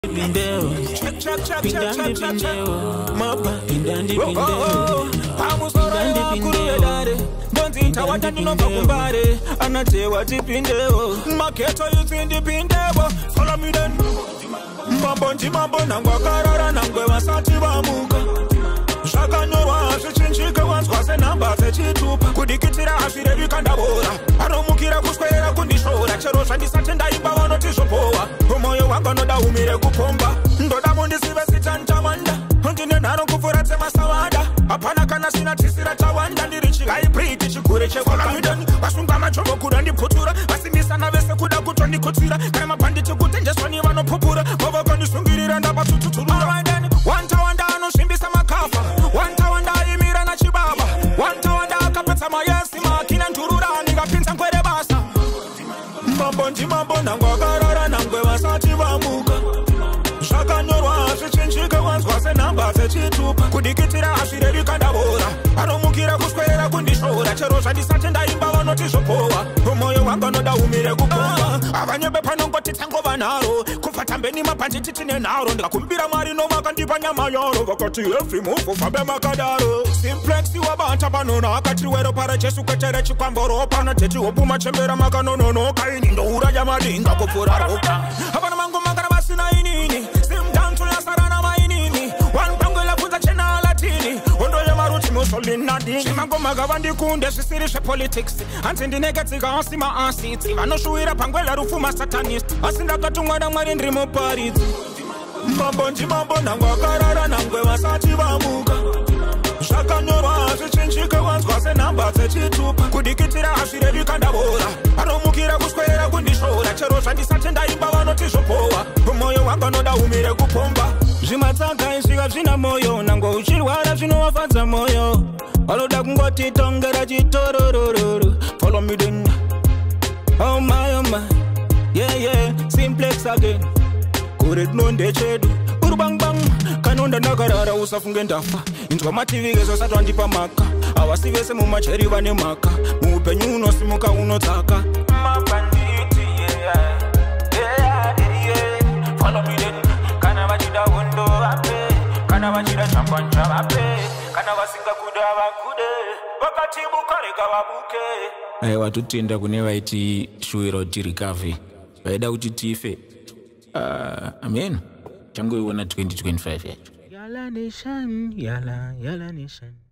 Pindeo, pindandi pindeo, mapa pindandi pindeo. Pamusora kurudare, donzi tawata ninopa kumbare, anatewa tipindeo. Maketo yutsindi pindeo, follow me then. Mambo nangwa karara nangwe wasati bamuka. Zvakanyorwa zvichinjika wanzwa senhamba dzechitupa. Kudikitira hazvire vikandabora, anomukira kuswera kundishora. Chero zvandisati ndaimba vanoti zvopowa, mwoyo wangu anoda umire kupomba. Ndoda mundizive zita ndawanda, ndine nharo kupfuura dzemasawada. Hapana kana sina tisira tawanda, ndiri chihaibhridi chigure chekwakamidani. Vasungwa machomo kuda ndipfutura, vasimbisana vese kuda kutondikutsira. Kana mabhanditi kutenjeswa ni vanopupura, vavakandisungirira ndapatututurura. Wantawanda anosvimbisa makafa, wantawanda aimira nachibaba, wantawanda akapedza mayesi makina nturura ndikapinza ngwere basa. Mambo nangwa karara nangwe vasati vamuka. Zvakanyorwa zvichinjika wanzwa senhamba dzechitupa. Kudikitira hazvirevi kandabora, anomukira kuswera kundishora. Chero zvandisati ndaimba vanoti zvopowa, mwoyo wangu anoda umire kupomba. Avanyebe panongoti tangova nharo, kubva tambeni mabhanditi tine nharo. Ndikakumbira Mwari novakandipa nyama yaro, vakati every move fambe makadaro. Simplex wabata panona akati wero para Jesu kwetere chikwamboro. Pana teti hopu machembera makanononoka. Ini ndouraya madinga kupfuura roka. Hapana mangu makara vasina inini, simdantu yasarana mainini. Wanpangwela kunza chena latini, ondo ya maruti musolini nadini. Chimango magavandikunde zvisiri zvepolitics, hanzi ndinegetsika asima asitsi. Vanoshuwira pangwela rufuma satanist, asi ndakatumwa naMwari ndiri muparidzi. Mambo nangwa karara nangwe vasati vamuka. Zvakanyorwa zvichinjika wanzwa senhamba dzechitupa. Kudikitira hazvirevi kandabora, anomukira kuswera kundishora. Chero zvandisati ndaimba vanoti zvopowa, mwoyo wangu anoda umire kupomba. Zvimatsaga izvika zvina moyo, nangwa uchirwara zvinovafadza moyo. Vanoda kungoti tongera chitororororo. Follow me then. Oh my, yeah, Simplex again. Kurednonde chedu, urubang kanonda nakarara usafunge ndafa. Inzwa mativi gezo satu andipa maka, awasi vese mumacheri vane maka. Muupenyu unosimuka unotsaka. Mabanditi, yeah. Follow me then. Kana vachida undo vape, kana vachida champanja vape, kana vasinga kuda vakude, vakati bukareka vabuke. Watutenda kune vaiti shuwiro tirikave, vaida kuti tife. Amen. Changu iwona 2025 yacho. Yala nation.